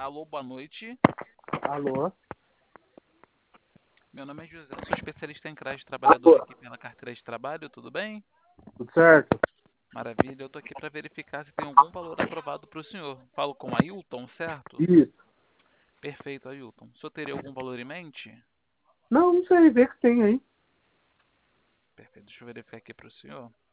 Alô, boa noite. Alô? Meu nome é José, eu sou especialista em CRAS, trabalhador Alô? aqui pela carteira de trabalho, tudo bem? Tudo certo? Maravilha, eu tô aqui para verificar se tem algum valor aprovado para o senhor. Falo com Ailton, certo? Isso. Perfeito, Ailton. O senhor teria algum valor em mente? Não sei, vê que tem aí. Perfeito, deixa eu verificar aqui para o senhor.